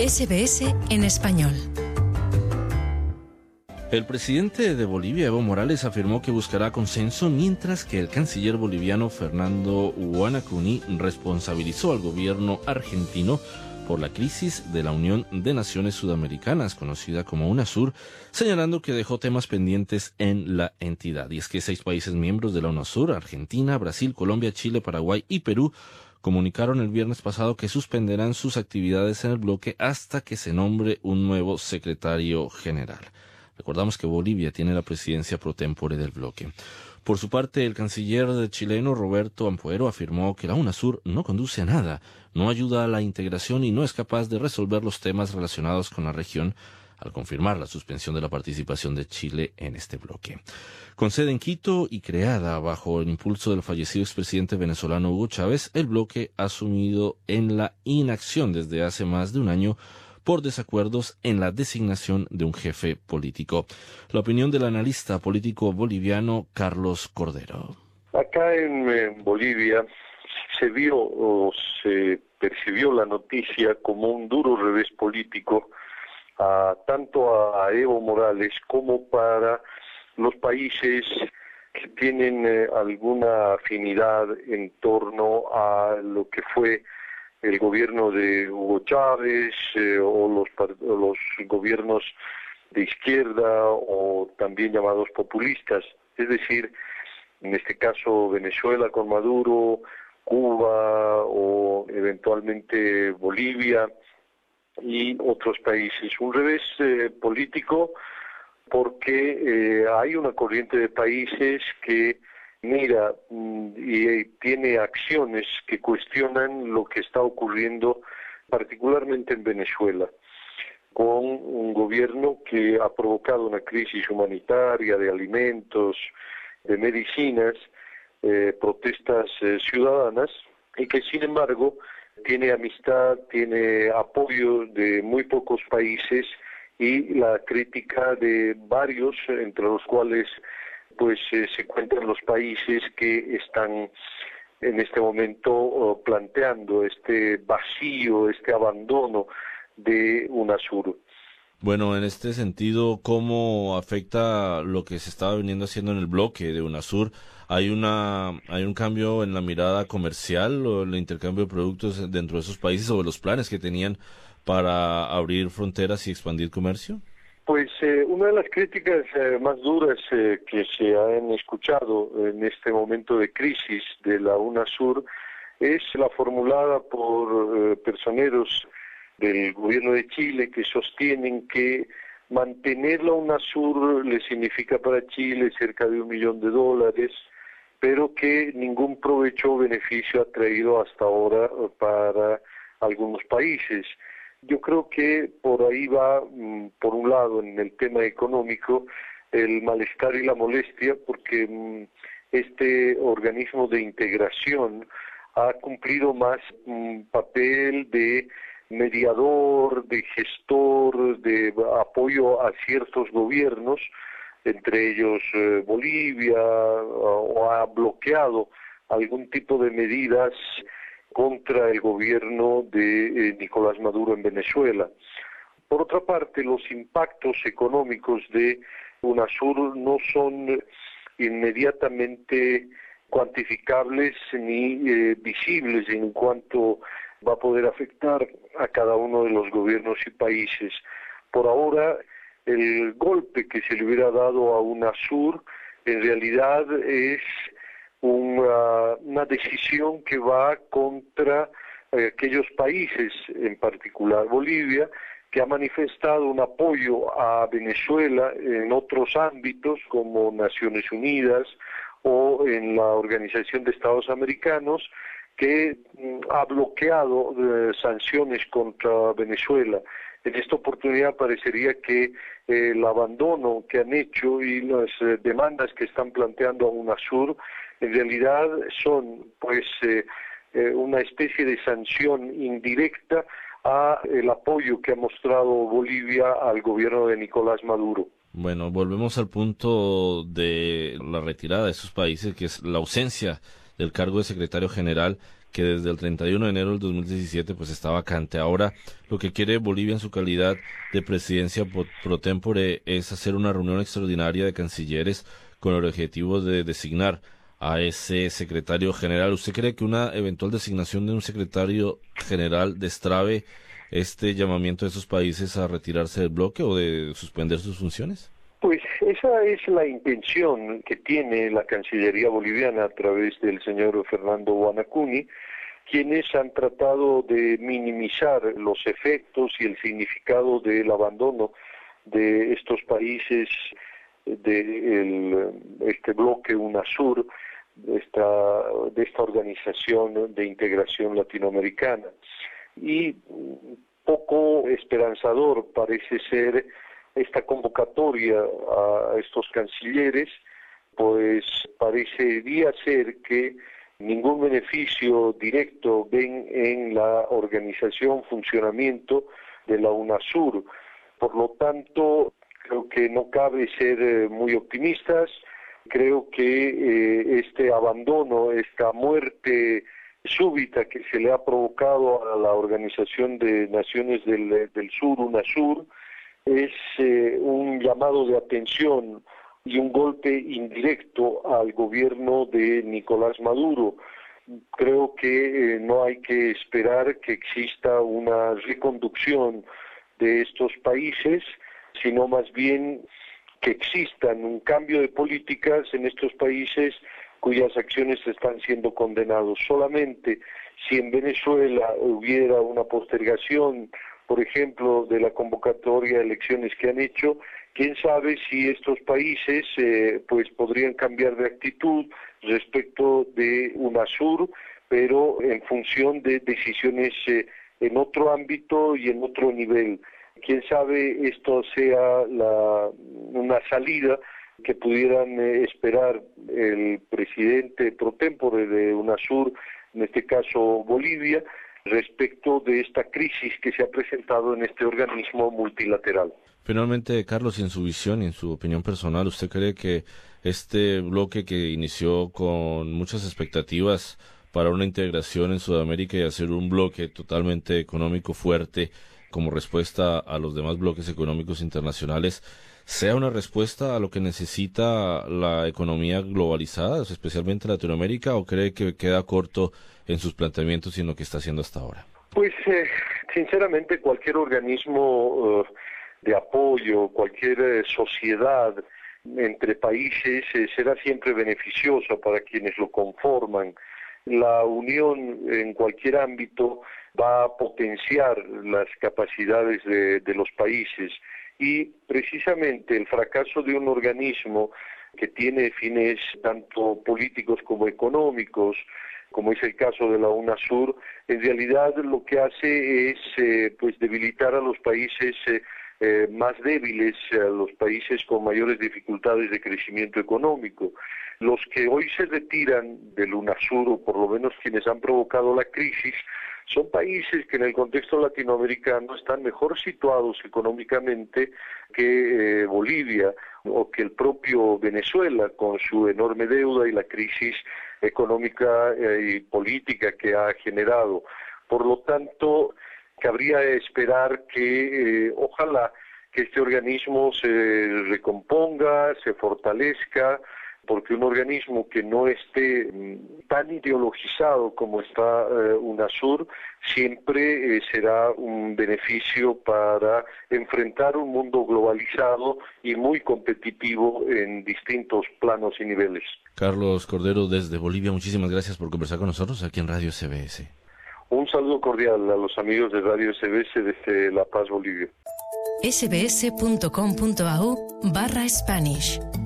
SBS en español. El presidente de Bolivia, Evo Morales, afirmó que buscará consenso, mientras que el canciller boliviano Fernando Huanacuni responsabilizó al gobierno argentino por la crisis de la Unión de Naciones Sudamericanas, conocida como UNASUR, señalando que dejó temas pendientes en la entidad. Y es que 6 países miembros de la UNASUR, Argentina, Brasil, Colombia, Chile, Paraguay y Perú, comunicaron el viernes pasado que suspenderán sus actividades en el bloque hasta que se nombre un nuevo secretario general. Recordamos que Bolivia tiene la presidencia pro tempore del bloque. Por su parte, el canciller chileno Roberto Ampuero afirmó que la UNASUR no conduce a nada, no ayuda a la integración y no es capaz de resolver los temas relacionados con la región, al confirmar la suspensión de la participación de Chile en este bloque. Con sede en Quito y creada bajo el impulso del fallecido expresidente venezolano Hugo Chávez, el bloque ha sumido en la inacción desde hace más de un año por desacuerdos en la designación de un jefe político. La opinión del analista político boliviano Carlos Cordero. Acá en Bolivia se vio o se percibió la noticia como un duro revés político tanto a Evo Morales como para los países que tienen alguna afinidad en torno a lo que fue el gobierno de Hugo Chávez o los gobiernos de izquierda o también llamados populistas, es decir, en este caso Venezuela con Maduro, Cuba o eventualmente Bolivia y otros países. Un revés político porque hay una corriente de países que mira y tiene acciones que cuestionan lo que está ocurriendo particularmente en Venezuela, con un gobierno que ha provocado una crisis humanitaria de alimentos, de medicinas, protestas ciudadanas, y que sin embargo tiene amistad, tiene apoyo de muy pocos países y la crítica de varios, entre los cuales pues se cuentan los países que están en este momento planteando este vacío, este abandono de UNASUR. Bueno, en este sentido, ¿cómo afecta lo que se estaba viniendo haciendo en el bloque de UNASUR? ¿Hay un cambio en la mirada comercial o el intercambio de productos dentro de esos países o de los planes que tenían para abrir fronteras y expandir comercio? Pues una de las críticas más duras que se han escuchado en este momento de crisis de la UNASUR es la formulada por personeros del gobierno de Chile, que sostienen que mantener la UNASUR le significa para Chile cerca de $1 millón, pero que ningún provecho o beneficio ha traído hasta ahora para algunos países. Yo creo que por ahí va, por un lado, en el tema económico, el malestar y la molestia, porque este organismo de integración ha cumplido más un papel de mediador, de gestor, de apoyo a ciertos gobiernos, entre ellos Bolivia, o ha bloqueado algún tipo de medidas contra el gobierno de Nicolás Maduro en Venezuela. Por otra parte, los impactos económicos de UNASUR no son inmediatamente cuantificables ni visibles en cuanto va a poder afectar a cada uno de los gobiernos y países. Por ahora, el golpe que se le hubiera dado a UNASUR en realidad es una decisión que va contra aquellos países, en particular Bolivia, que ha manifestado un apoyo a Venezuela en otros ámbitos como Naciones Unidas o en la Organización de Estados Americanos, que ha bloqueado sanciones contra Venezuela. En esta oportunidad parecería que el abandono que han hecho y las demandas que están planteando a UNASUR en realidad son pues una especie de sanción indirecta a el apoyo que ha mostrado Bolivia al gobierno de Nicolás Maduro. Bueno, volvemos al punto de la retirada de esos países, que es la ausencia del cargo de secretario general que desde el 31 de enero del 2017 pues está vacante. Ahora lo que quiere Bolivia en su calidad de presidencia pro tempore es hacer una reunión extraordinaria de cancilleres con el objetivo de designar a ese secretario general. ¿Usted cree que una eventual designación de un secretario general destrabe este llamamiento de esos países a retirarse del bloque o de suspender sus funciones? Pues esa es la intención que tiene la Cancillería boliviana a través del señor Fernando Huanacuni, quienes han tratado de minimizar los efectos y el significado del abandono de estos países de este bloque UNASUR, de esta organización de integración latinoamericana. Y poco esperanzador parece ser esta convocatoria a estos cancilleres, pues parecería ser que ningún beneficio directo ven en la organización, funcionamiento de la UNASUR. Por lo tanto, creo que no cabe ser muy optimistas. Creo que este abandono, esta muerte súbita que se le ha provocado a la Organización de Naciones del Sur, UNASUR, es un llamado de atención y un golpe indirecto al gobierno de Nicolás Maduro. Creo que no hay que esperar que exista una reconducción de estos países, sino más bien que existan un cambio de políticas en estos países cuyas acciones están siendo condenados. Solamente si en Venezuela hubiera una postergación, por ejemplo, de la convocatoria de elecciones que han hecho, quién sabe si estos países pues podrían cambiar de actitud respecto de UNASUR, pero en función de decisiones en otro ámbito y en otro nivel. Quién sabe esto sea una salida que pudieran esperar el presidente pro tempore de UNASUR, en este caso Bolivia, respecto de esta crisis que se ha presentado en este organismo multilateral. Finalmente, Carlos, en su visión y en su opinión personal, ¿usted cree que este bloque que inició con muchas expectativas para una integración en Sudamérica y hacer un bloque totalmente económico fuerte como respuesta a los demás bloques económicos internacionales, sea una respuesta a lo que necesita la economía globalizada, especialmente Latinoamérica, o cree que queda corto en sus planteamientos y en lo que está haciendo hasta ahora? Pues sinceramente cualquier organismo de apoyo, cualquier sociedad entre países será siempre beneficiosa para quienes lo conforman. La unión en cualquier ámbito va a potenciar las capacidades de los países y precisamente el fracaso de un organismo que tiene fines tanto políticos como económicos, como es el caso de la UNASUR, en realidad lo que hace es pues debilitar a los países más débiles, a los países con mayores dificultades de crecimiento económico. Los que hoy se retiran del UNASUR, o por lo menos quienes han provocado la crisis, son países que en el contexto latinoamericano están mejor situados económicamente que Bolivia o que el propio Venezuela, con su enorme deuda y la crisis económica y política que ha generado. Por lo tanto, cabría esperar que ojalá que este organismo se recomponga, se fortalezca, porque un organismo que no esté tan ideologizado como está UNASUR siempre será un beneficio para enfrentar un mundo globalizado y muy competitivo en distintos planos y niveles. Carlos Cordero, desde Bolivia, muchísimas gracias por conversar con nosotros aquí en Radio SBS. Un saludo cordial a los amigos de Radio SBS desde La Paz, Bolivia. sbs.com.au/Spanish